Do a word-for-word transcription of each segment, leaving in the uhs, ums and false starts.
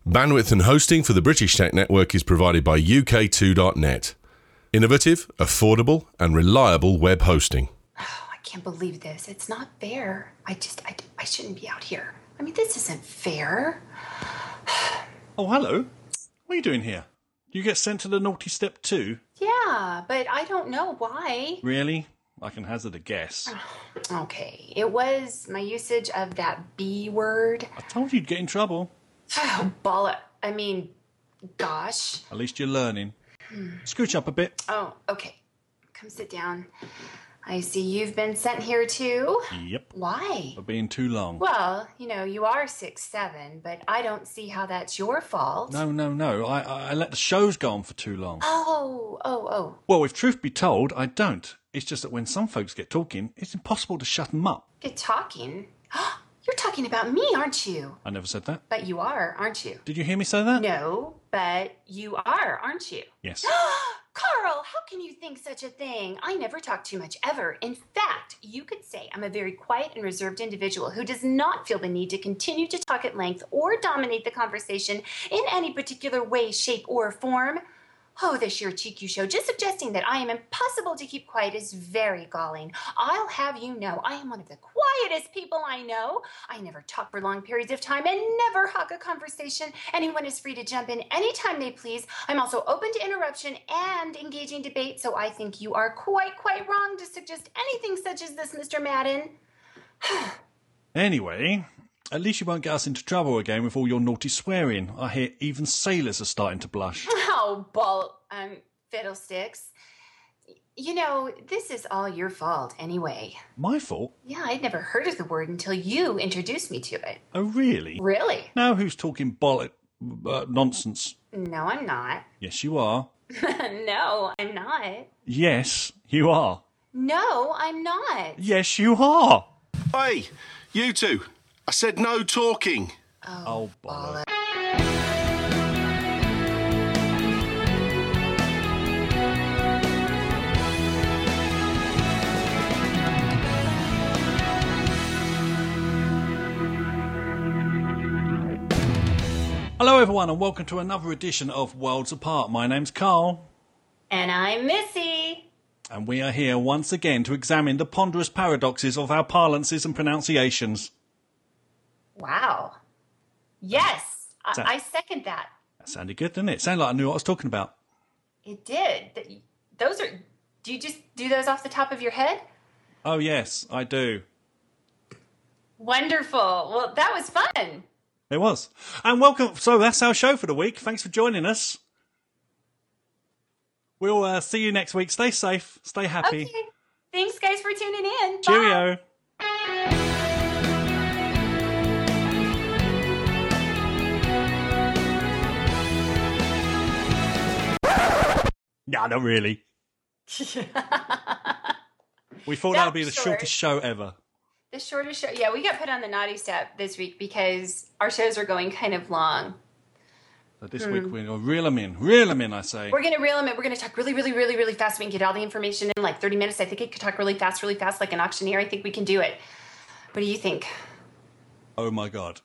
Bandwidth and hosting for the British Tech Network is provided by U K two dot net. Innovative, affordable, and reliable web hosting. Oh, I can't believe this. It's not fair. I just, I, I shouldn't be out here. I mean, this isn't fair. Oh, hello. What are you doing here? You get sent to the naughty step too? Yeah, but I don't know why. Really? I can hazard a guess. Okay, it was my usage of that B word. I told you you'd get in trouble. Oh, ball. I mean, gosh. At least you're learning. Hmm. Scooch up a bit. Oh, okay. Come sit down. I see you've been sent here too. Yep. Why? For being too long. Well, you know, you are six seven, but I don't see how that's your fault. No, no, no. I, I let the shows go on for too long. Oh, oh, oh. Well, if truth be told, I don't. It's just that when some folks get talking, it's impossible to shut them up. Get talking? You're talking about me, aren't you? I never said that. But you are, aren't you? Did you hear me say that? No, but you are, aren't you? Yes. Carl, how can you think such a thing? I never talk too much ever. In fact, you could say I'm a very quiet and reserved individual who does not feel the need to continue to talk at length or dominate the conversation in any particular way, shape, or form. Oh, the sheer cheek you show. Just suggesting that I am impossible to keep quiet is very galling. I'll have you know I am one of the quietest people I know. I never talk for long periods of time and never hog a conversation. Anyone is free to jump in anytime they please. I'm also open to interruption and engaging debate, so I think you are quite, quite wrong to suggest anything such as this, Mister Madden. Anyway, at least you won't get us into trouble again with all your naughty swearing. I hear even sailors are starting to blush. Oh, ball, um, fiddlesticks. You know, this is all your fault anyway. My fault? Yeah, I'd never heard of the word until you introduced me to it. Oh, really? Really? Now who's talking bollock, uh, nonsense? No, I'm not. Yes, you are. No, I'm not. Yes, you are. No, I'm not. Yes, you are. Hey, you two. I said no talking. Oh, oh bollocks. Hello everyone and welcome to another edition of Worlds Apart. My name's Carl. And I'm Missy. And we are here once again to examine the ponderous paradoxes of our parlances and pronunciations. Wow. Yes, I, that, I second that. That sounded good, didn't it? It sounded like I knew what I was talking about. It did. Those are... Do you just do those off the top of your head? Oh, yes, I do. Wonderful. Well, that was fun. It was. And welcome. So that's our show for the week. Thanks for joining us. We'll uh, see you next week. Stay safe. Stay happy. Okay. Thanks, guys, for tuning in. Cheerio. Bye. Nah, not really. We thought that would be the short. shortest show ever. The shortest show. Yeah, we got put on the naughty step this week because our shows are going kind of long. So this mm. week we're going to reel them in. Reel them in, I say. We're going to reel them in. We're going to talk really, really, really, really fast. We can get all the information in like thirty minutes. I think I could talk really fast, really fast, like an auctioneer. I think we can do it. What do you think? Oh, my God.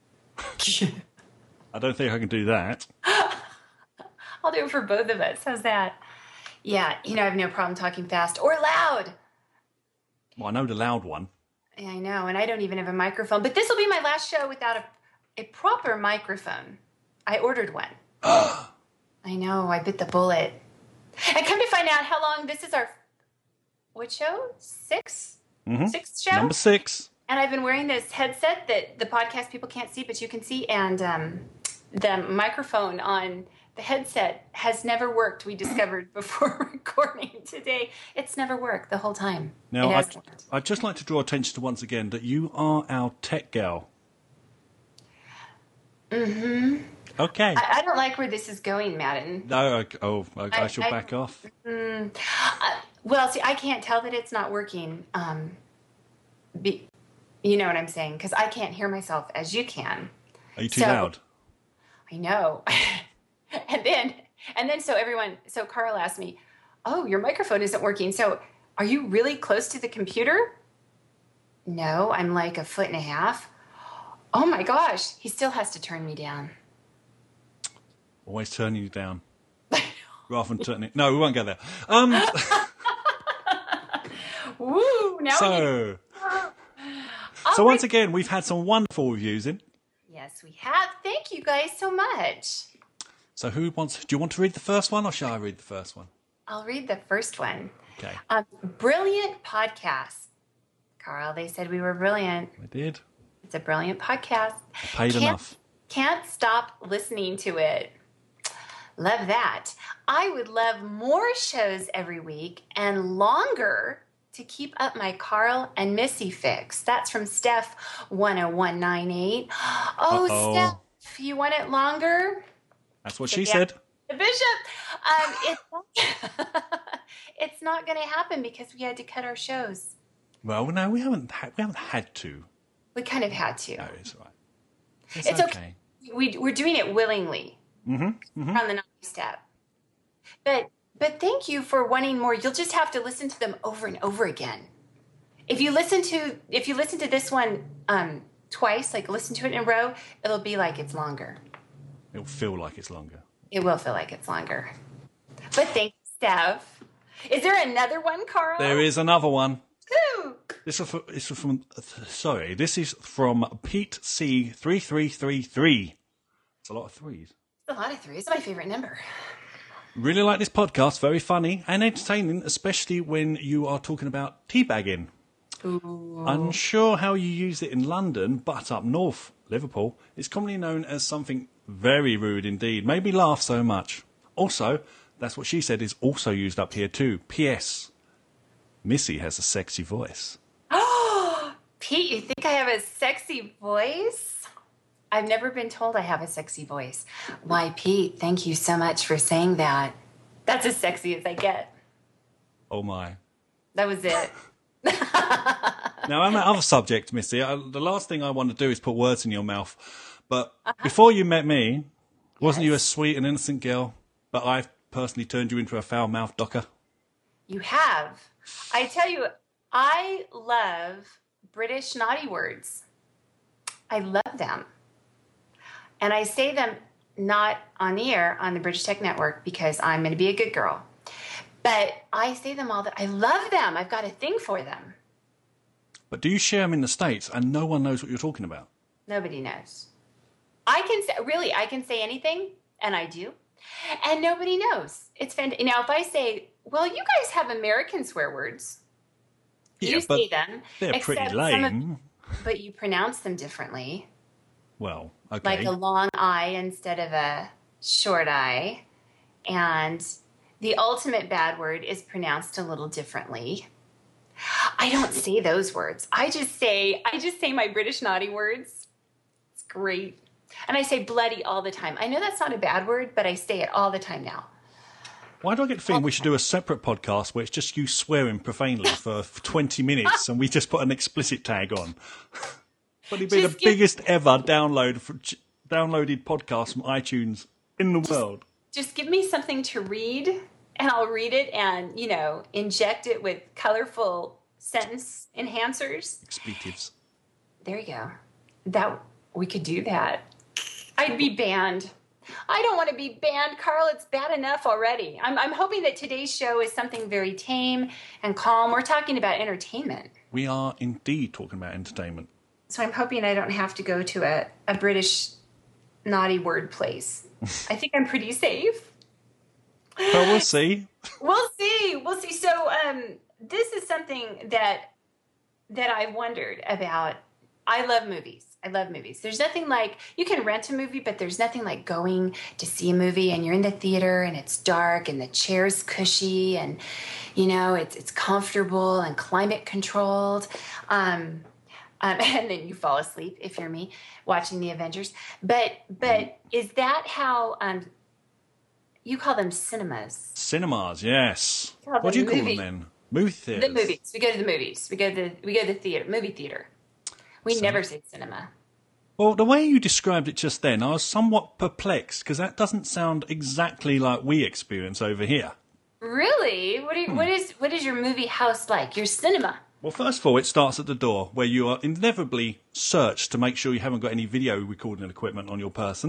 I don't think I can do that. I'll do it for both of us. How's that? Yeah, you know, I have no problem talking fast or loud. Well, I know the loud one. Yeah, I know, and I don't even have a microphone. But this will be my last show without a, a proper microphone. I ordered one. I know, I bit the bullet. And come to find out how long this is our, what show? Six? Mm-hmm. Sixth show? Number six. And I've been wearing this headset that the podcast people can't see, but you can see. And um, the microphone on the headset has never worked, we discovered before recording today. It's never worked the whole time. Now, I'd, I'd just like to draw attention to once again that you are our tech gal. Mm-hmm. Okay. I, I don't like where this is going, Madden. No, I, oh, I, I, I shall I, back off. Mm, uh, well, see, I can't tell that it's not working. Um, be, you know what I'm saying? Because I can't hear myself as you can. Are you too so, loud? I know. And then, and then, so everyone, so Carl asked me, oh, your microphone isn't working. So are you really close to the computer? No, I'm like a foot and a half. Oh my gosh, he still has to turn me down. Always turning you down. Rather than turning... No, we won't go there. Um, Woo! Now so, All so once right. again, we've had some wonderful reviews in. Yes, we have. Thank you guys so much. So who wants... Do you want to read the first one or shall I read the first one? I'll read the first one. Okay. Um, brilliant podcast. Carl, they said we were brilliant. We did. It's a brilliant podcast. I paid Can't- enough. Can't stop listening to it. Love that. I would love more shows every week and longer to keep up my Carl and Missy fix. That's from Steph one oh one nine eight. Oh, Uh-oh. Steph, you want it longer? That's what she Yeah. said. The Bishop. Um, it's it's not going to happen because we had to cut our shows. Well, no, we haven't. Ha- we haven't had to. We kind of had to. No, it's all right. It's, It's okay. okay. We, we're doing it willingly. Mm-hmm. mm-hmm. On the naughty step. But but thank you for wanting more. You'll just have to listen to them over and over again. If you listen to if you listen to this one um, twice, like listen to it in a row, it'll be like it's longer. It'll feel like it's longer. It will feel like it's longer. But thank you, Steph. Is there another one, Carl? There is another one. Woo! This is from, this is from sorry. This is from Pete C three three three three. It's a lot of threes. A lot of three. It's my favorite number. Really like this podcast. Very funny and entertaining, especially when you are talking about teabagging. Ooh. Unsure how you use it in London, but up north, Liverpool, it's commonly known as something very rude indeed. Made me laugh so much. Also, that's what she said is also used up here too. P S. Missy has a sexy voice. Pete, you think I have a sexy voice? I've never been told I have a sexy voice. Why, Pete, thank you so much for saying that. That's as sexy as I get. Oh my. That was it. Now, on that other subject, Missy, I, the last thing I want to do is put words in your mouth. But before you met me, wasn't you a sweet and innocent girl? But I've personally turned you into a foul-mouthed docker. You have. I tell you, I love British naughty words. I love them. And I say them not on the air on the British Tech Network because I'm going to be a good girl. But I say them all. That I love them. I've got a thing for them. But do you share them in the States and no one knows what you're talking about? Nobody knows. I can say, really, I can say anything, and I do. And nobody knows. It's fantastic. Now, if I say, well, you guys have American swear words. Yeah, you but say them. they're pretty except some of- lame. but you pronounce them differently. Well, okay. Like a long I instead of a short I. And the ultimate bad word is pronounced a little differently. I don't say those words. I just say I just say my British naughty words. It's great. And I say bloody all the time. I know that's not a bad word, but I say it all the time now. Why do I get the feeling we should do a separate podcast where it's just you swearing profanely for twenty minutes and we just put an explicit tag on? But it'd be Just the give- biggest ever download for, downloaded podcast from iTunes in the world. Just give me something to read, and I'll read it and, you know, inject it with colorful sentence enhancers. Expletives. There you go. That we could do that. I'd be banned. I don't want to be banned, Carl. It's bad enough already. I'm, I'm hoping that today's show is something very tame and calm. We're talking about entertainment. We are indeed talking about entertainment. So I'm hoping I don't have to go to a, a British naughty word place. I think I'm pretty safe. But we'll see. We'll see. We'll see. So um, this is something that that I wondered about. I love movies. I love movies. There's nothing like, you can rent a movie, but there's nothing like going to see a movie and you're in the theater and it's dark and the chair's cushy and, you know, it's it's comfortable and climate controlled. Um, um, and then you fall asleep, if you're me, watching the Avengers. But but is that how um, you call them cinemas? Cinemas, yes. Call What do you them call movie- them then? Movie theatres. The movies. We go to the movies. We go to the, we go to the theater, movie theater. We So- never say cinema. Well, the way you described it just then, I was somewhat perplexed because that doesn't sound exactly like we experience over here. Really? What, are, Hmm. what is what is your movie house like? Your cinema? Well, first of all, it starts at the door where you are inevitably searched to make sure you haven't got any video recording equipment on your person.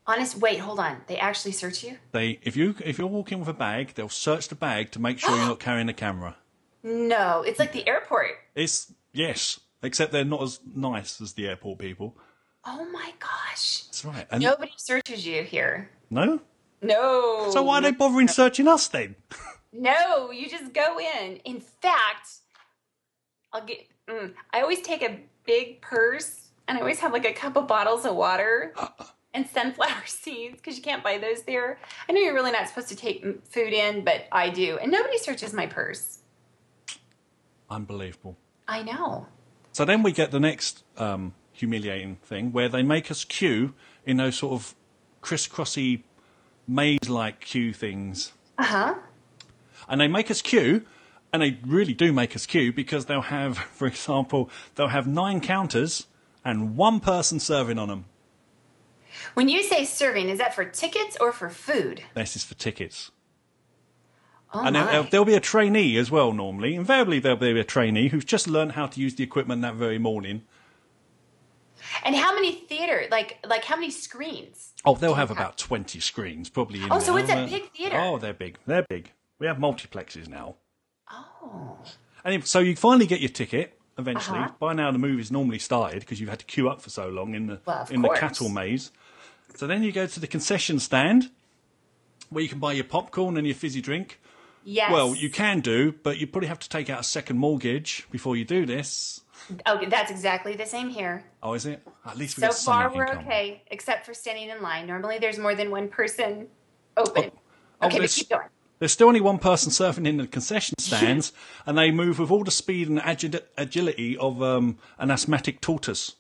Honest, wait, hold on. They actually search you? They, if you if you're walking with a bag, they'll search the bag to make sure you're not carrying a camera. No, it's like the airport. It's yes, except they're not as nice as the airport people. Oh my gosh. That's right. And Nobody searches you here. no? No. So why are they bothering searching us then? No, you just go in. In fact, I'll get. Mm, I always take a big purse, and I always have like a couple bottles of water and sunflower seeds because you can't buy those there. I know you're really not supposed to take m- food in, but I do, and nobody searches my purse. Unbelievable. I know. So then we get the next um, humiliating thing where they make us queue in those sort of crisscrossy maze-like queue things. Uh huh. And they make us queue, and they really do make us queue because they'll have, for example, they'll have nine counters and one person serving on them. When you say serving, is that for tickets or for food? This is for tickets. Oh And my. there, there'll be a trainee as well, normally. Invariably, there'll be a trainee who's just learned how to use the equipment that very morning. And how many theater, like like how many screens? Oh, they'll do you have about twenty screens, probably. In Oh, so there. it's a big theater. Oh, they're big. They're big. We have multiplexes now. Oh. And if, so you finally get your ticket eventually. Uh-huh. By now, the movie's normally started because you've had to queue up for so long in the Well, of in the course. cattle maze. So then you go to the concession stand where you can buy your popcorn and your fizzy drink. Yes. Well, you can do, but you probably have to take out a second mortgage before you do this. Okay, that's exactly the same here. Oh, is it? At least we So got something far, in we're common. okay, except for standing in line. Normally, there's more than one person open. Oh, okay, but there's- keep going. There's still only one person surfing in the concession stands, and they move with all the speed and agi- agility of um, an asthmatic tortoise.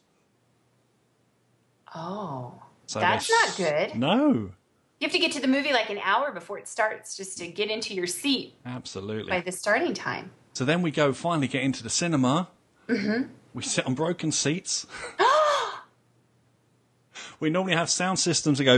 Oh, So that's they're not s- good. No, You have to get to the movie like an hour before it starts just to get into your seat absolutely. by the starting time. So then we go finally get into the cinema. Mm-hmm. We sit on broken seats. We normally have sound systems that go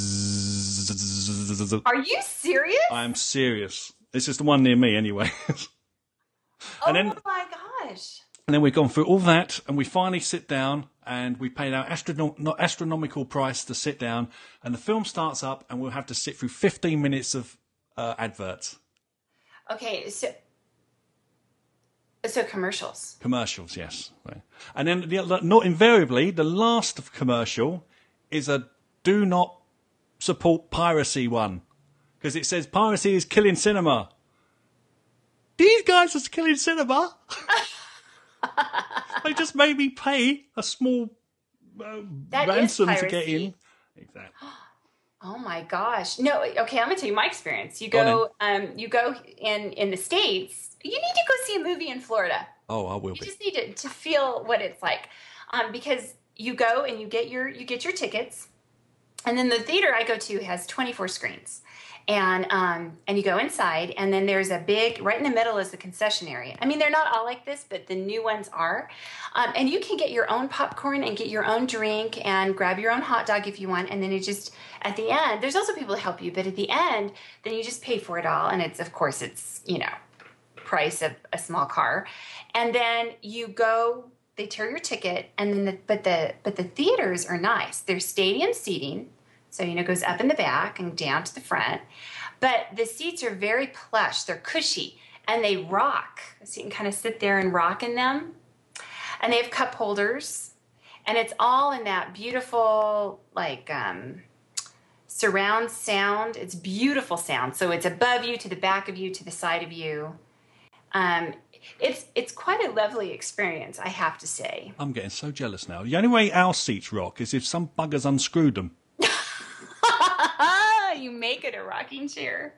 bzzz. Are you serious? I'm serious. This is the one near me anyway. oh and then- my gosh. And then we've gone through all that, and we finally sit down, and we paid our astronom- not astronomical price to sit down, and the film starts up, and we'll have to sit through fifteen minutes of uh, adverts. Okay, so so commercials. Commercials, yes. Right. And then, the, not invariably, the last commercial is a do not support piracy one. Because it says piracy is killing cinema. These guys are killing cinema. They just made me pay a small uh, That is ransom to piracy. get in. Exactly. Oh my gosh. No, okay, I'm gonna tell you my experience. You Go go um you go in in the States, you need to go see a movie in Florida. Oh, I will You be. just need to, to feel what it's like. Um because you go and you get your you get your tickets. And then the theater I go to has twenty-four screens. And um and you go inside, and then there's a big, right in the middle is the concession area. I mean, they're not all like this, but the new ones are. Um, and you can get your own popcorn and get your own drink and grab your own hot dog if you want. And then it just, at the end, there's also people to help you, but at the end, then you just pay for it all. And it's, of course, it's, you know, price of a small car. And then you go, they tear your ticket, and then the, but the but the theaters are nice. They're stadium seating. So, you know, it goes up in the back and down to the front. But the seats are very plush. They're cushy. And they rock. So you can kind of sit there and rock in them. And they have cup holders. And it's all in that beautiful, like, um, surround sound. It's beautiful sound. So it's above you, to the back of you, to the side of you. Um, it's it's quite a lovely experience, I have to say. I'm getting so jealous now. The only way our seats rock is if some buggers unscrewed them. You make it a rocking chair.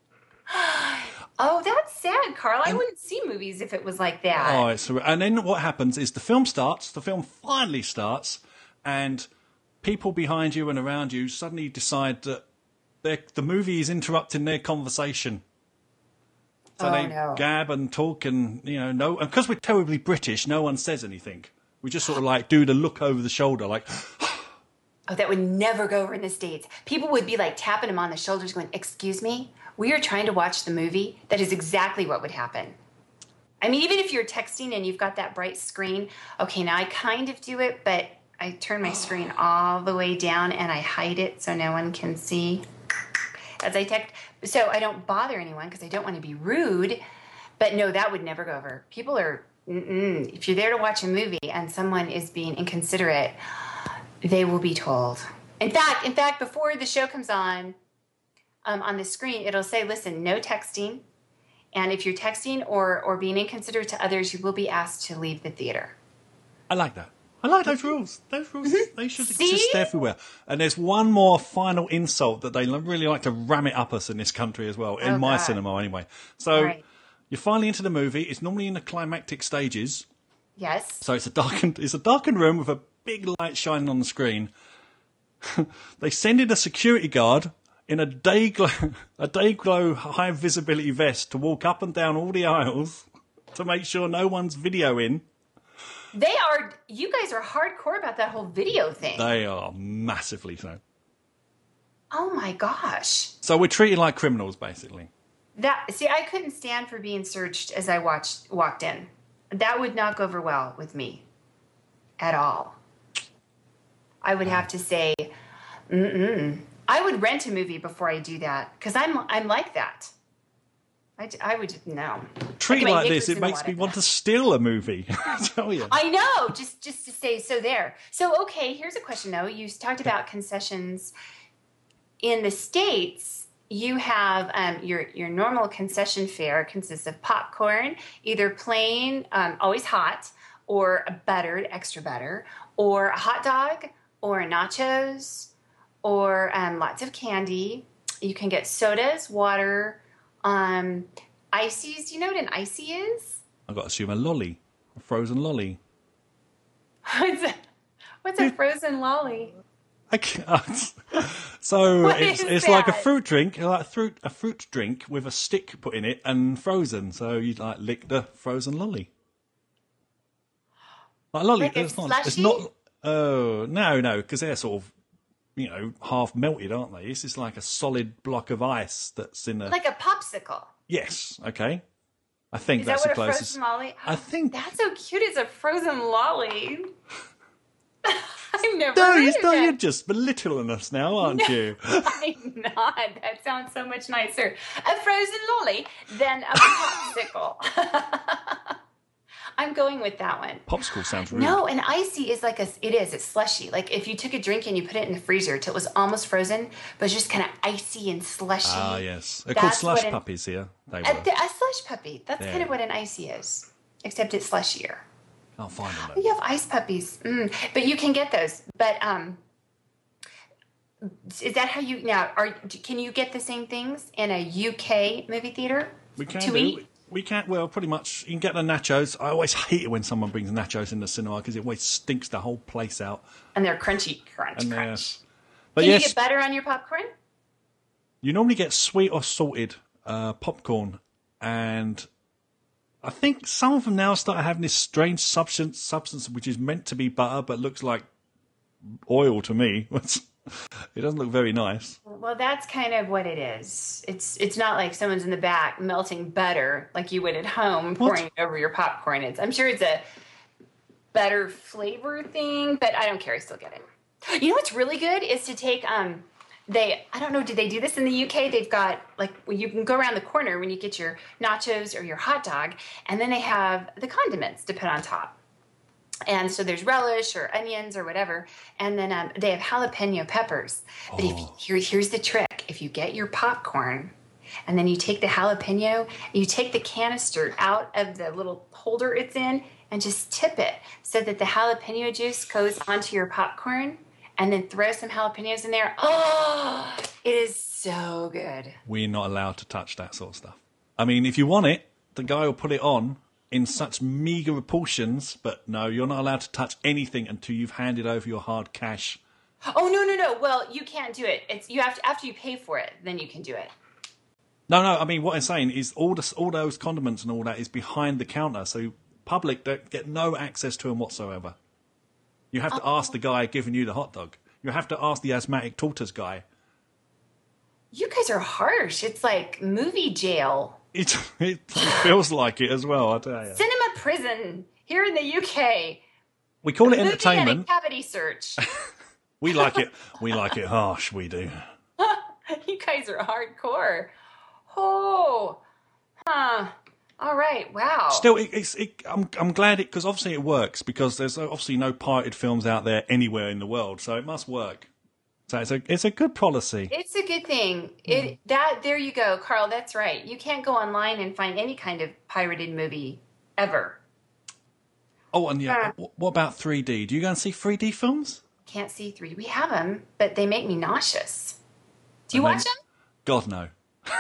Oh, that's sad, Carl. I wouldn't see movies if it was like that. Oh, it's a, and then what happens is the film starts, the film finally starts, and people behind you and around you suddenly decide that they're- the movie is interrupting their conversation. So Oh, they no. gab and talk, and you know, no, and because we're terribly British, no one says anything. We just sort of like do the look over the shoulder, like, Oh, that would never go over in the States. People would be like tapping him on the shoulders going, excuse me, we are trying to watch the movie. That is exactly what would happen. I mean, even if you're texting and you've got that bright screen, okay, now I kind of do it, but I turn my screen all the way down and I hide it so no one can see as I text. So I don't bother anyone because I don't want to be rude. But no, that would never go over. People are, mm-mm. If you're there to watch a movie and someone is being inconsiderate, they will be told. In fact, in fact, before the show comes on, um, on the screen, it'll say, listen, no texting. And if you're texting or, or being inconsiderate to others, you will be asked to leave the theater. I like that. I like those rules. Those rules, mm-hmm. they should See? exist everywhere. And there's one more final insult that they really like to ram it up us in this country as well, in oh, my God. cinema anyway. So right. You're finally into the movie. It's normally in the climactic stages. Yes. So it's a darkened, it's a darkened room with a big light shining on the screen. They send in a security guard in a day glow, a day glow high visibility vest to walk up and down all the aisles to make sure no one's videoing. They are, you guys are hardcore about that whole video thing. They are massively so. Oh my gosh. So we're treated like criminals, basically. That, see, I couldn't stand for being searched as I watched, walked in. That would not go over well with me at all. I would have to say, mm-mm. I would rent a movie before I do that because I'm I'm like that. I, I would no. Treat like, like this, it makes me want to steal a movie. I tell you. I know, just just to say so. There. So okay, here's a question though. You talked about concessions in the States. You have um, your your normal concession fare consists of popcorn, either plain, um, always hot, or a buttered, extra butter, or a hot dog, or nachos, or um, lots of candy. You can get sodas, water, um, ices. Do you know what an icy is? I've got to assume a lolly, a frozen lolly. What's a, what's a frozen lolly? I can't. So What it's is it's like a that? fruit drink, like a fruit a fruit drink with a stick put in it and frozen. So you like lick the frozen lolly. Like a lolly, Like a it's not. It's slushie? not. Oh no, no, because they're sort of, you know, half melted, aren't they? This is like a solid block of ice that's in a. Like a popsicle. Yes. Okay. I think Is that's that the what a closest. frozen lolly? I think. That's so cute. It's a frozen lolly. I've never No, heard you, of no, that. you're just belittling us now, aren't No. you? I'm not. That sounds so much nicer. A frozen lolly than a popsicle. I'm going with that one. Popsicle sounds rude. No, an icy is like a, it is, it's slushy. Like if you took a drink and you put it in the freezer till it was almost frozen, but it's just kind of icy and slushy. Ah, yes. They're That's called slush what an- puppies here. They A, were. a slush puppy. That's Yeah. kind of what an icy is, except it's slushier. I'll find them Oh, though. you have ice puppies. Mm. But you can get those. But um, is that how you, now, are can you get the same things in a U K movie theater We can to do. eat? We can't. Well, pretty much. You can get the nachos. I always hate it when someone brings nachos in the cinema because it always stinks the whole place out. And they're crunchy, crunch, And crunch. yes, but Can yes, you get butter on your popcorn? you normally get sweet or salted uh, popcorn, and I think some of them now start having this strange substance, substance which is meant to be butter but looks like oil to me. It doesn't look very nice. Well, that's kind of what it is. It's it's not like someone's in the back melting butter like you would at home, pouring it over your popcorn. It's I'm sure it's a better flavor thing, but I don't care. I still get it. You know what's really good is to take um they I don't know, do they do this in the U K? They've got like well, you can go around the corner when you get your nachos or your hot dog, and then they have the condiments to put on top. And so there's relish or onions or whatever, and then um, they have jalapeno peppers. But if Oh. here, here's the trick: if you get your popcorn, and then you take the jalapeno, you take the canister out of the little holder it's in, and just tip it so that the jalapeno juice goes onto your popcorn, and then throw some jalapenos in there. Oh, it is so good. We're not allowed to touch that sort of stuff. I mean, if you want it, the guy will put it on in such meagre portions, but no, you're not allowed to touch anything until you've handed over your hard cash. Oh no no no! Well, you can't do it. It's you have to after you pay for it, then you can do it. No, no, I mean, what I'm saying is all the, all those condiments and all that is behind the counter, so public don't get no access to them whatsoever. You have to Oh. ask the guy giving you the hot dog. You have to ask the asthmatic tortoise guy. You guys are harsh. It's like movie jail. It, it feels like it as well, I tell you. Cinema prison here in the U K. We call it Movie entertainment. and a cavity search. We like it. We like it harsh. We do. You guys are hardcore. Oh, huh. All right. Wow. Still, it, it's. It, I'm. I'm glad it because obviously it works because there's obviously no pirated films out there anywhere in the world, so it must work. So it's a. It's a good policy. It's a good thing. It that there you go, Carl. That's right. You can't go online and find any kind of pirated movie ever. Oh, and yeah. Uh, what about three D? Do you go and see three D films? Can't see three D. We have them, but they make me nauseous. Do you watch them? God, no.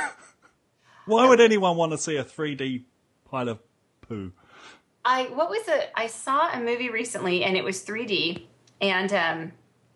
Why would anyone want to see a three D pile of poo? I what was it? I saw a movie recently, and it was three D. And um,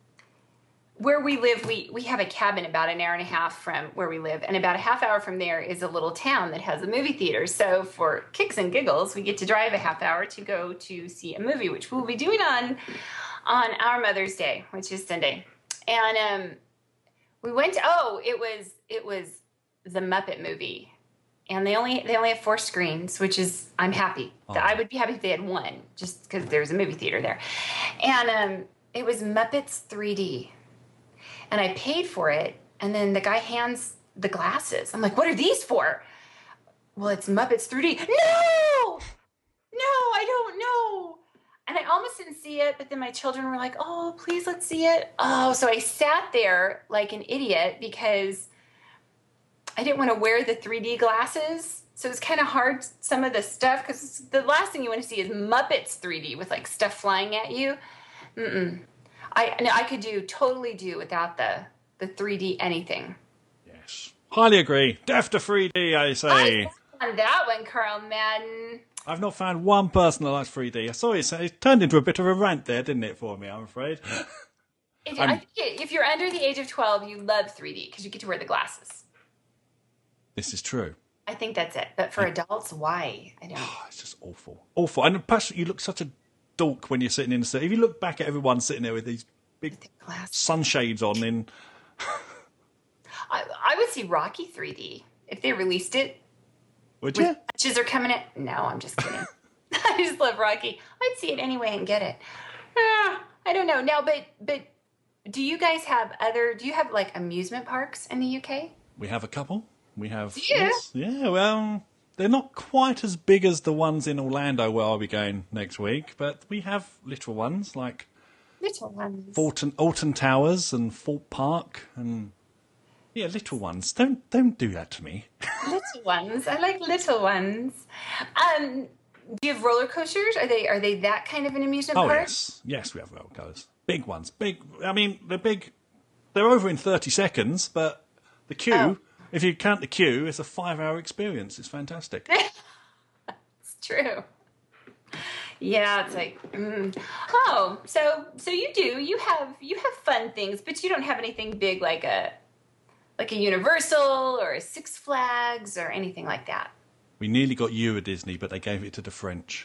where we live, we we have a cabin about an hour and a half from where we live, and about a half hour from there is a little town that has a movie theater. So for kicks and giggles, we get to drive a half hour to go to see a movie, which we'll be doing on on our Mother's Day, which is Sunday. And um, we went. To, oh, it was it was the Muppet movie. And they only they only have four screens, which is I'm happy. Oh. I would be happy if they had one, just because there's a movie theater there. And um, it was Muppets three D, and I paid for it. And then the guy hands the glasses. I'm like, "What are these for?" Well, it's Muppets three D. No, no, I don't know. And I almost didn't see it, but then my children were like, "Oh, please, let's see it." Oh, so I sat there like an idiot because I didn't want to wear the three D glasses, so it's kind of hard, some of the stuff, because the last thing you want to see is Muppets three D with, like, stuff flying at you. Mm-mm. I no, I could do, totally do without the, the three D anything. Yes. Highly agree. Death to three D, I say. I found that one, Carl Madden. I've not found one person that likes three D. I saw it, it turned into a bit of a rant there, didn't it, for me, I'm afraid. If, I think if you're under the age of twelve, you love three D, because you get to wear the glasses. This is true. I think that's it. But for adults, why? I don't know. Oh, it's just awful. Awful. And plus, you look such a dork when you're sitting in the city. If you look back at everyone sitting there with these big sunshades on, then... I, I would see Rocky three D if they released it. Would you? Patches are coming in. No, I'm just kidding. I just love Rocky. I'd see it anyway and get it. Ah, I don't know. Now, but but do you guys have other... Do you have, like, amusement parks in the U K? We have a couple. We have, yeah, yes, yeah. Well, they're not quite as big as the ones in Orlando where I'll be going next week, but we have little ones like little ones, Alton, Alton Towers and Fort Park, and yeah, little ones. Don't don't do that to me. Little ones. I like little ones. Um, do you have roller coasters? Are they are they that kind of an amusement oh, park? Oh yes, yes, we have roller coasters. Big ones, big. I mean, they're big. They're over in thirty seconds, but the queue. Oh. If you count the queue, it's a five-hour experience. It's fantastic. It's true. Yeah, it's like, mm. oh, so so you do you have you have fun things, but you don't have anything big like a like a Universal or a Six Flags or anything like that. We nearly got you a Disney, but they gave it to the French.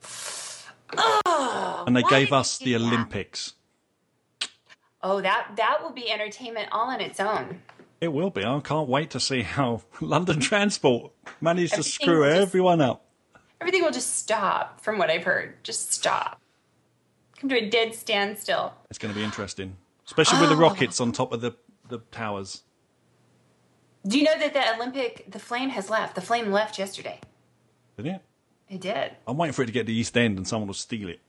Oh, and they gave us the Olympics. Oh, that that will be entertainment all on its own. It will be. I can't wait to see how London Transport managed Everything to screw just, everyone up. Everything will just stop, from what I've heard. Just stop. Come to a dead standstill. It's going to be interesting. Especially with oh. the rockets on top of the, the towers. Do you know that the Olympic, the flame has left? The flame left yesterday. Did it? It did. I'm waiting for it to get to the East End and someone will steal it.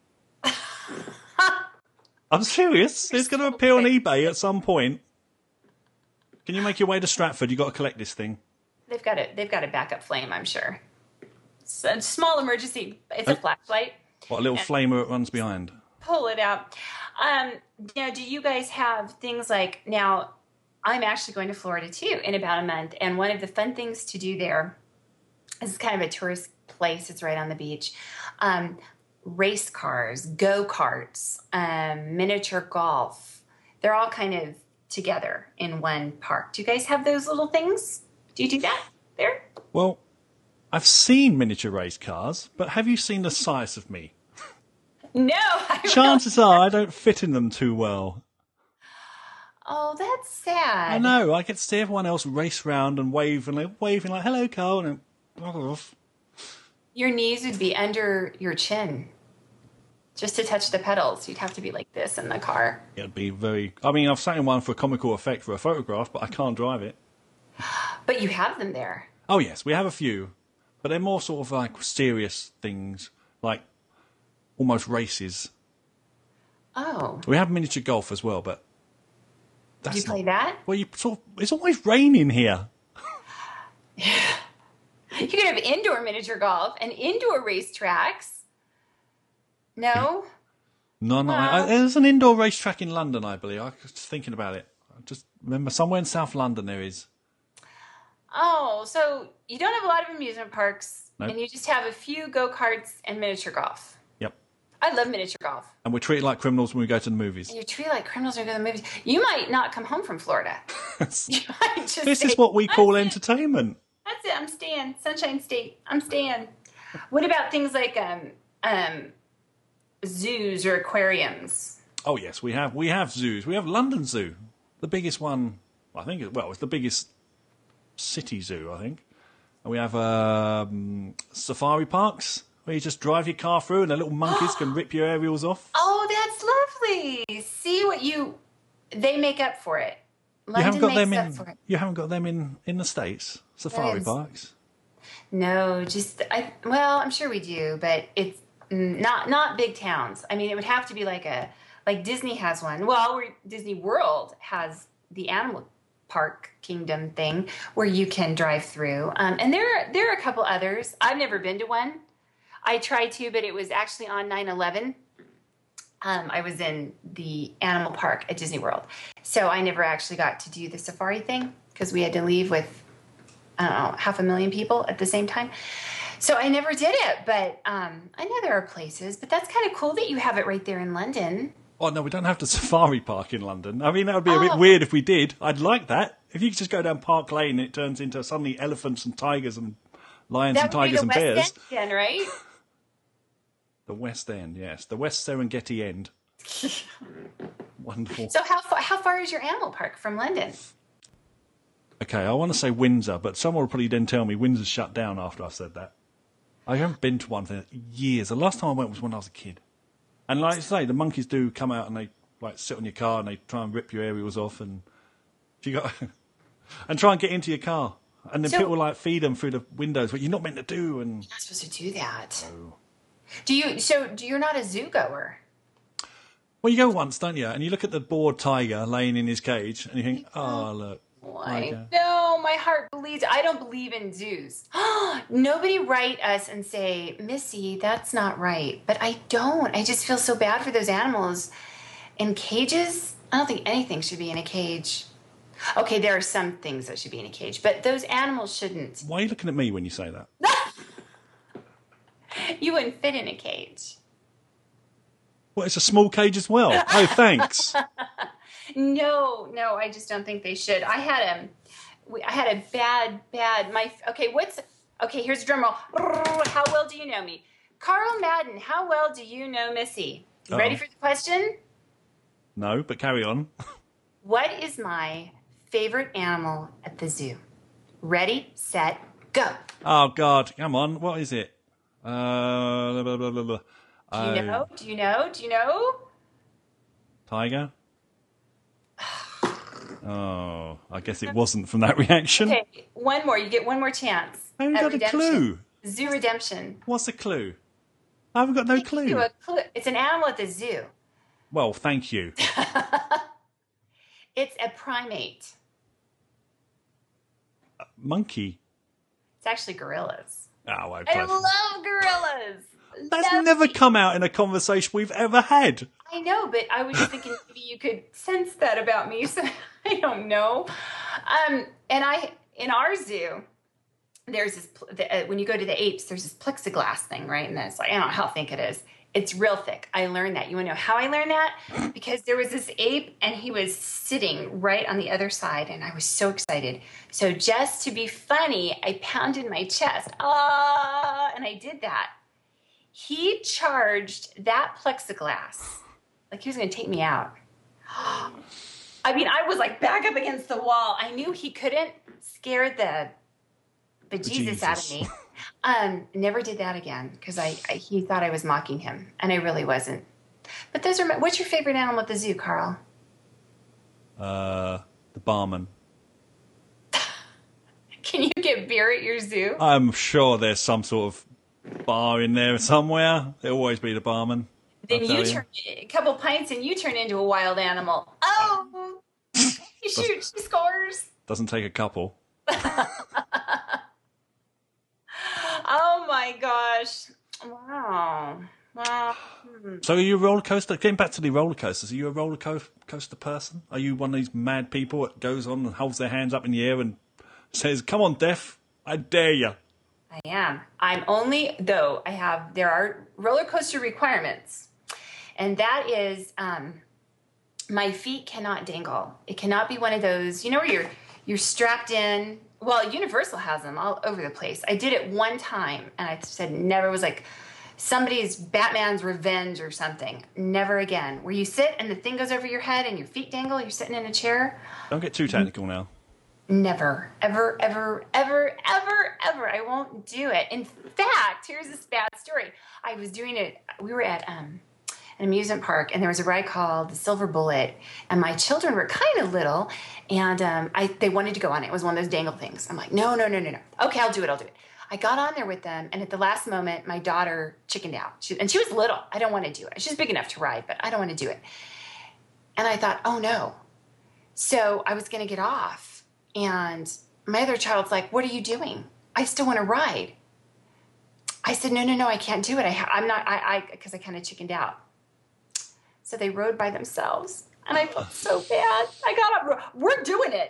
I'm serious. It's going to appear on eBay at some point. Can you make your way to Stratford? You've got to collect this thing. They've got it. They've got a backup flame, I'm sure. It's a small emergency. It's a flashlight. What, a little flamer that runs behind? Pull it out. Um, now, do you guys have things like... Now, I'm actually going to Florida, too, in about a month. And one of the fun things to do there is kind of a tourist place. It's right on the beach. Um, race cars, go-karts, um, miniature golf. They're all kind of together in one park. Do you guys have those little things? Do you do that there? Well, I've seen miniature race cars, but have you seen the size of me? No. I Chances are I don't fit in them too well. Oh, that's sad. I know. I get to see everyone else race round and wave and like waving like, hello, Carl. And then, your knees would be under your chin. just to touch the pedals. You'd have to be like this in the car. It'd be very... I mean, I've sat in one for a comical effect for a photograph, but I can't drive it. But you have them there. Oh, yes, we have a few. But they're more sort of like serious things, like almost races. Oh. We have miniature golf as well, but... That's Do you play not, that? Well, you sort of, it's always raining here. You could have indoor miniature golf and indoor racetracks. No? No, no. Well- I, I, there's an indoor racetrack in London, I believe. I was just thinking about it. I just remember somewhere in South London there is. Oh, so you don't have a lot of amusement parks, Nope. and you just have a few go-karts and miniature golf. Yep. I love miniature golf. And we're treated like criminals when we go to the movies. And you're treated like criminals when you go to the movies. You might not come home from Florida. You might just This say, is what we call "That's it. entertainment. That's it. I'm staying. Sunshine State. I'm staying. What about things like um, um, zoos or aquariums? Oh, yes, we have. We have zoos. We have London Zoo. The biggest one, I think, it- well, it's the biggest city zoo, I think. And we have um, safari parks where you just drive your car through and the little monkeys can rip your aerials off. Oh, that's lovely. See what you... They make up for it. You London haven't got makes them up in. for it. You haven't got them in, in the States. Safari is- parks. No, just... I. Well, I'm sure we do, but it's mm, not not big towns. I mean, it would have to be like a... Like Disney has one. Well, where Disney World has the animal park kingdom thing where you can drive through. Um, and there are, there are a couple others. I've never been to one. I tried to, but it was actually on nine eleven. Um, I was in the animal park at Disney World. So I never actually got to do the safari thing because we had to leave with, I don't know, half a million people at the same time. So I never did it, but um, I know there are places. But that's kind of cool that you have it right there in London. Oh, no, we don't have the safari park in London. I mean, that would be a bit Oh. weird if we did. I'd like that. If you could just go down Park Lane and it turns into suddenly elephants and tigers and lions That and would be tigers the and West bears. End then, right? The West End, yes. The West Serengeti End. Wonderful. So how far, how far is your animal park from London? Okay, I want to say Windsor, but someone will probably then tell me Windsor's shut down after I've said that. I haven't been to one for years. The last time I went was when I was a kid. And like I say, the monkeys do come out and they like sit on your car and they try and rip your aerials off and you got and try and get into your car. And then So- people like feed them through the windows, what you're not meant to do. And You're not supposed to do that. Do you? So do you're not a zoo goer? well, you go once, don't you? And you look at the bored tiger laying in his cage, and you think, "Oh, look, Why? tiger." No, my heart bleeds. I don't believe in zoos. Nobody write us and say, Missy, that's not right. But I don't. I just feel so bad for those animals in cages. I don't think anything should be in a cage. Okay, there are some things that should be in a cage, but those animals shouldn't. Why are you looking at me when you say that? You wouldn't fit in a cage. Well, it's a small cage as well. Oh, thanks. No, no, I just don't think they should. I had a, we- I had a bad, bad. My okay, what's okay? Here's a drum roll. How well do you know me, Carl Madden? How well do you know Missy? You Uh-oh. ready for the question? No, but carry on. What is my favorite animal at the zoo? Ready, set, go. Oh God, come on, what is it? Uh, blah, blah, blah, blah. Do you Oh, know? Do you know? Do you know? Tiger. Oh, I guess it wasn't from that reaction. Okay, one more. You get one more chance. I haven't at got a redemption. clue. Zoo redemption. What's the clue? I haven't got no Give clue. you a clue. It's an animal at the zoo. Well, thank you. It's a primate. Monkey. It's actually gorillas. Oh, I, I love gorillas. That's Love never it. come out in a conversation we've ever had. I know, but I was just thinking maybe you could sense that about me. So I don't know. Um, and I in our zoo, there's this pl- the, uh, when you go to the apes, there's this plexiglass thing, right? And it's like I don't know how thick it is. It's real thick. I learned that. You want to know how I learned that? Because there was this ape and he was sitting right on the other side and I was so excited. So just to be funny, I pounded my chest. Ah, and I did that. He charged that plexiglass like he was going to take me out. I mean, I was like back up against the wall. I knew he couldn't scare the bejesus out of Bejesus. me. Um, never did that again because I, I he thought I was mocking him, and I really wasn't. But those are my, what's your favorite animal at the zoo, Carl? Uh, the barman. Can you get beer at your zoo? I'm sure there's some sort of bar in there somewhere. There'll always be the barman. Then I'll you tell turn a couple pints and you turn into a wild animal. Oh, you shoot, she scores. Doesn't take a couple. Oh my gosh! Wow, wow. Hmm. So are you a roller coaster? Getting back to the roller coasters, are you a roller co- coaster person? Are you one of these mad people that goes on and holds their hands up in the air and says, "Come on, Def, I dare you"? I am. I'm only though. I have. There are roller coaster requirements, and that is, um, my feet cannot dangle. It cannot be one of those. You know where you're you're strapped in. Well, Universal has them all over the place. I did it one time, and I said never. It was like somebody's Batman's Revenge or something. Never again. Where you sit and the thing goes over your head and your feet dangle. You're sitting in a chair. Don't get too technical now. Never, ever, ever, ever, ever, ever. I won't do it. In fact, here's this bad story. I was doing it. We were at um, an amusement park, and there was a ride called the Silver Bullet, and my children were kind of little, and um, I they wanted to go on it. It was one of those dangle things. I'm like, no, no, no, no, no. Okay, I'll do it. I'll do it. I got on there with them, and at the last moment, my daughter chickened out. She, and she was little. I don't want to do it. She's big enough to ride, but I don't want to do it. And I thought, oh, no. So I was going to get off, and my other child's like, what are you doing? I still want to ride. I said, no, no, no, I can't do it. I, I'm not, I, I, because I kind of chickened out. So they rode by themselves, and I felt so bad. I got up, we're doing it.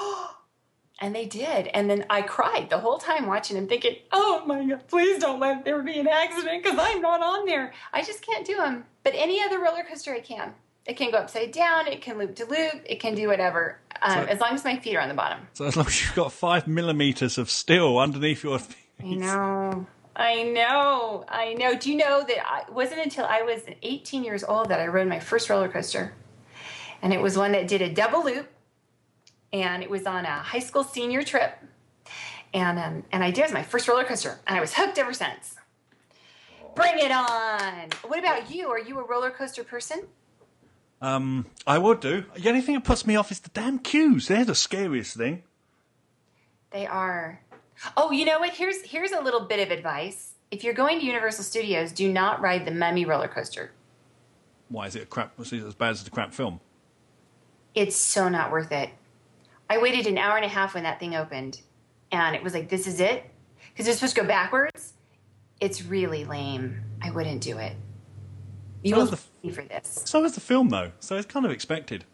And they did. And then I cried the whole time watching and thinking, oh my God, please don't let there be an accident because I'm not on there. I just can't do them. But any other roller coaster I can. It can go upside down. It can loop to loop. It can do whatever, um, So- as long as my feet are on the bottom. So as long as you've got five millimeters of steel underneath your feet. I know. I know. I know. Do you know that I, it wasn't until I was eighteen years old that I rode my first roller coaster. And it was one that did a double loop. And it was on a high school senior trip. And um, and I did. It was my first roller coaster. And I was hooked ever since. Bring it on. What about you? Are you a roller coaster person? Um, I would do. The only thing that puts me off is the damn queues. They're the scariest thing. They are. Oh, you know what? Here's here's a little bit of advice. If you're going to Universal Studios, do not ride the Mummy roller coaster. Why is it a crap? Is it as bad as the crap film? It's so not worth it. I waited an hour and a half when that thing opened, and it was like, this is it? Because it's supposed to go backwards. It's really lame. I wouldn't do it. You So will is the- pay for this. So is the film, though. So it's kind of expected.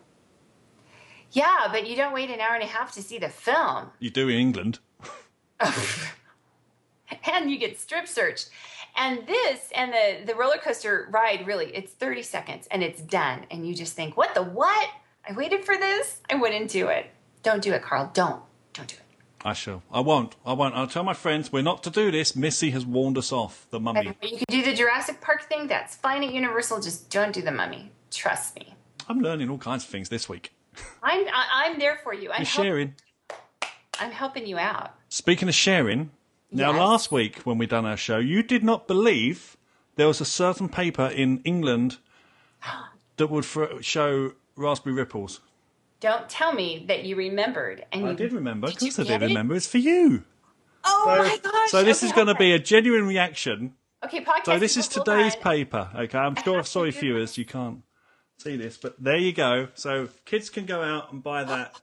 Yeah, but you don't wait an hour and a half to see the film. You do in England. And you get strip searched. And this, and the, the roller coaster ride, really, it's thirty seconds, and it's done. And you just think, what the what? I waited for this? I wouldn't do it. Don't do it, Carl. Don't. Don't do it. I shall. I won't. I won't. I'll tell my friends we're not to do this. Missy has warned us off. The Mummy. And you can do the Jurassic Park thing. That's fine at Universal. Just don't do the Mummy. Trust me. I'm learning all kinds of things this week. I'm I, I'm there for you. I'm, You're help, sharing. I'm helping you out. Speaking of sharing, now Yes. last week when we done our show, you did not believe there was a certain paper in England that would fr- show raspberry ripples. Don't tell me that you remembered. And I you, did remember. Of Did you course I get did it? remember. It's for you. Oh So, my gosh. so this Okay, is going to hold be on. a genuine reaction. Okay, podcast. So this is people, today's hold on. paper. Okay, I'm I sure. have to Sorry, do viewers, you can't see this, but there you go. So kids can go out and buy that.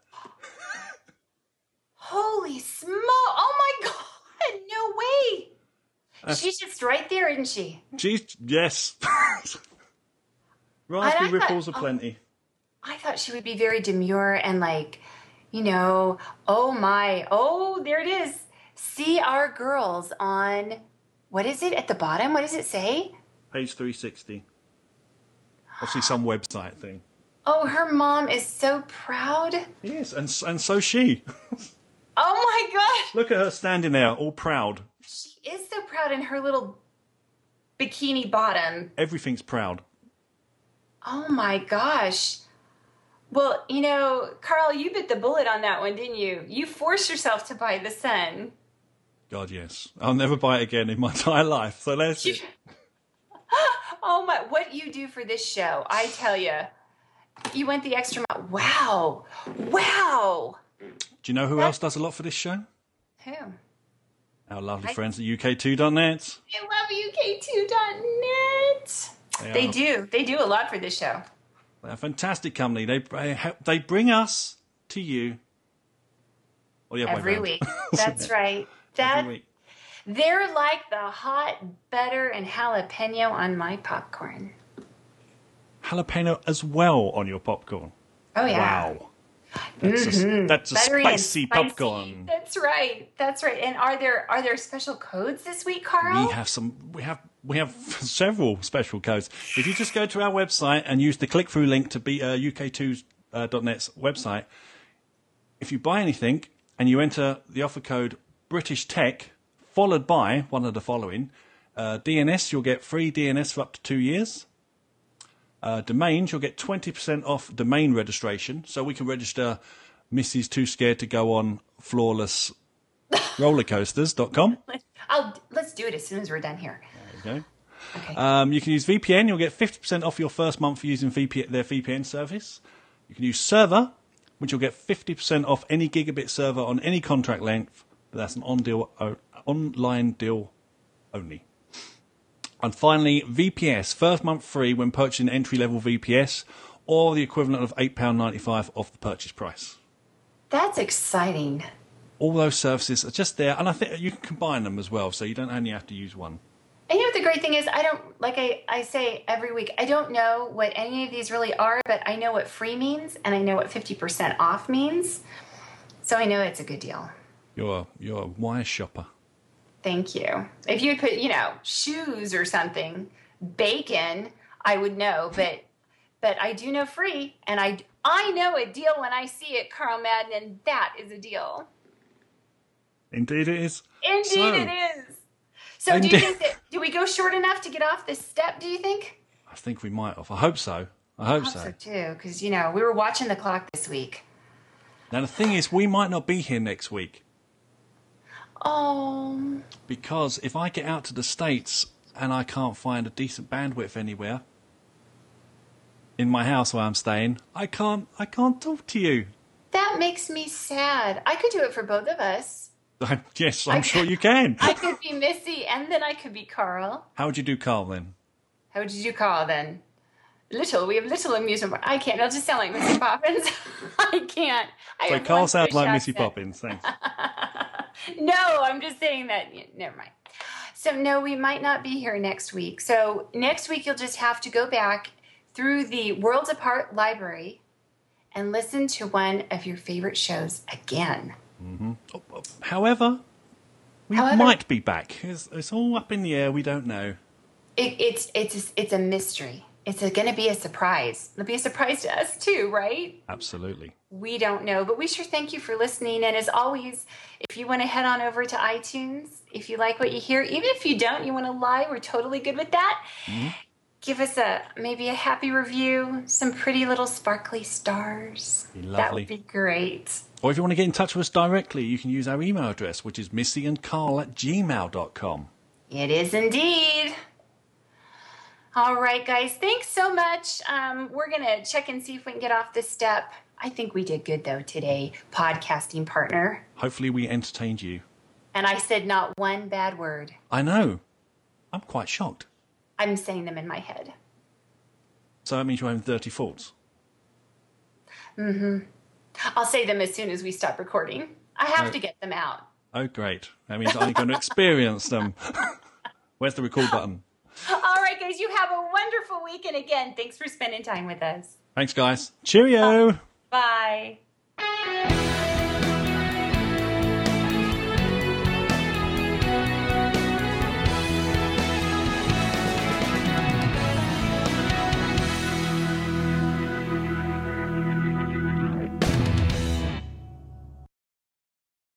Holy smoke! Oh my god! No way. She's just right there, isn't she? Geez, yes. Raspberry thought- ripples oh. aplenty. I thought she would be very demure and like, you know, oh my, oh, there it is. See our girls on, what is it at the bottom? What does it say? Page three sixty. Obviously, some website thing. Oh, her mom is so proud. Yes, and and so she. Oh my gosh. Look at her standing there, all proud. She is so proud in her little bikini bottom. Everything's proud. Oh my gosh. Well, you know, Carl, you bit the bullet on that one, didn't you? You forced yourself to buy the Sun. God, yes. I'll never buy it again in my entire life. So let's... Oh my, what you do for this show, I tell you. You went the extra mile. Wow. Wow. Do you know who else does a lot for this show? Who? Our lovely I- friends at U K two dot net. I love U K two dot net. They, They are- do. They do a lot for this show. They're a fantastic company. They they help- they bring us to you. Or the other way Every round. week. That's right. That Every week. They're like the hot butter and jalapeno on my popcorn. Jalapeno as well on your popcorn. Oh yeah. Wow. That's a, that's a Buttery and spicy spicy. popcorn. That's right. That's right. And are there are there special codes this week, Carl? We have some. We have we have several special codes. If you just go to our website and use the click-through link to be uh, U K two dot net's website, if you buy anything and you enter the offer code British Tech followed by one of the following uh, D N S, you'll get free D N S for up to two years. Uh, domains, you'll get twenty percent off domain registration, so we can register Missus Too Scared to Go on Flawless Rollercoasters dot com. I'll let's do it as soon as we're done here. There you go. Okay. Um, you can use V P N. You'll get fifty percent off your first month for using V P N, their V P N service. You can use Server, which you'll get fifty percent off any gigabit server on any contract length. But that's an on deal, o- online deal only. And finally, V P S. First month free when purchasing entry-level V P S or the equivalent of eight pounds ninety-five off the purchase price. That's exciting. All those services are just there, and I think you can combine them as well, so you don't only have to use one. And you know what the great thing is? I don't, like I, I say every week, I don't know what any of these really are, but I know what free means, and I know what fifty percent off means. So I know it's a good deal. You're a, you're a wise shopper. Thank you. If you put, you know, shoes or something, bacon, I would know, but but I do know free, and I, I know a deal when I see it, Carl Madden, and that is a deal. Indeed it is. Indeed So- it is. So do you Indeed. think that, do we go short enough to get off this step, do you think? I think we might have. I hope so. I hope I hope so. so too, because, you know, we were watching the clock this week. Now, the thing is, we might not be here next week Oh, because if I get out to the States and I can't find a decent bandwidth anywhere in my house where I'm staying, I can't, I can't talk to you. that makes me sad. I could do it for both of us. Yes, I'm sure you can. I could be Missy, and then I could be Carl. How would you do, Carl, then? How would you do Carl then? Little. We have little amusement. park. I can't. I'll just sound like Missy Poppins. I can't. I So have Carl one sounds British like Missy accent. Poppins. Thanks. No, I'm just saying that. yeah, Never mind. So, no, we might not be here next week. So, next week, you'll just have to go back through the Worlds Apart library and listen to one of your favorite shows again. However, we However- might be back. It's, it's all up in the air. We don't know. It, it's it's it's a mystery. It's going to be a surprise. It'll be a surprise to us too, right? Absolutely. We don't know, but we sure thank you for listening. And as always, if you want to head on over to iTunes, if you like what you hear, even if you don't, you want to lie, we're totally good with that. Mm-hmm. Give us a maybe a happy review, some pretty little sparkly stars. Be That lovely. would be great. Or if you want to get in touch with us directly, you can use our email address, which is missyandcarl at gmail dot com. It is indeed. All right, guys. Thanks so much. Um, we're going to check and see if we can get off this step. I think we did good, though, today, podcasting partner. Hopefully we entertained you. And I said not one bad word. I know. I'm quite shocked. I'm saying them in my head. So that means you're having dirty thoughts. I'll say them as soon as we stop recording. I have Oh. to get them out. Oh, great. That means I'm going to experience them. Where's the record button? All right, guys. You have a wonderful week. And again, thanks for spending time with us. Thanks, guys. Cheerio. Bye.